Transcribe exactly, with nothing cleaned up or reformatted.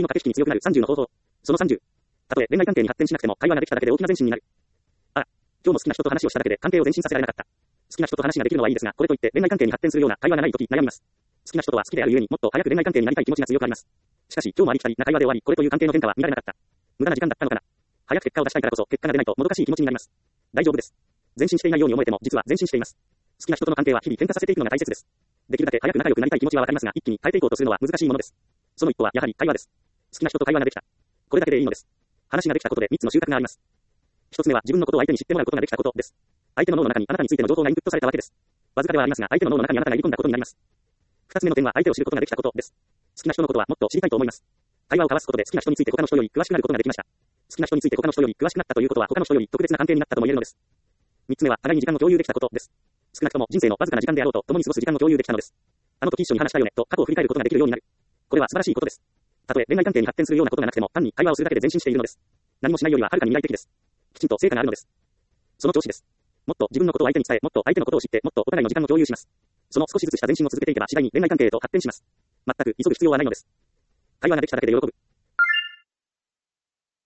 恋の駆け引きに強くなるさんじゅうの方法。そのさんじゅう。たとえ恋愛関係に発展しなくても会話ができただけで大きな前進になる。あ、今日も好きな人と話をしただけで関係を前進させられなかった。好きな人と話ができるのはいいですが、これといって恋愛関係に発展するような会話がないとき悩みます。好きな人とは好きであるゆえにもっと早く恋愛関係になりたい気持ちが強くあります。しかし今日もありきたりな会話で終わり、これという関係の変化は見られなかった。無駄な時間だったのかな。早く結果を出したいからこそ結果が出ないともどかしい気持ちになります。大丈夫です。前進していないように思えても実は前進しています。好きな人との関係は日々変化させていくのが大切です。できるだけ早く仲良くなりたい気持ちはわかりますが、一気に変えていこうとするのは難しいものです。その一歩はやはり会話です。好きな人と会話ができた。これだけでいいのです。話ができたことでみっつの収穫があります。一つ目は自分のことを相手に知ってもらうことができたことです。相手の脳の中にあなたについての情報がインプットされたわけです。わずかではありますが、相手の脳の中にあなたが入り込んだことになります。二つ目の点は相手を知ることができたことです。好きな人のことはもっと知りたいと思います。会話を交わすことで好きな人について他の人より詳しくなることができました。好きな人について他の人より詳しくなったということは他の人より特別な関係になったとも言えるのです。三つ目は互いに時間を共有できたことです。少なくとも人生のわずかな時間であろうと共に過ごす時間を共有できたのです。あの時一緒に話したよねと過去を振り返ることができるようになる。これは素晴らしいことです。たとえ恋愛関係に発展するようなことがなくても単に会話をするだけで前進しているのです。何もしないよりははるかに未来的です。きちんと成果があるのです。その調子です。もっと自分のことを相手に伝え、もっと相手のことを知って、もっとお互いの時間を共有します。その少しずつした前進を続けていけば次第に恋愛関係へと発展します。全く急ぐ必要はないのです。会話ができただけで喜ぶ。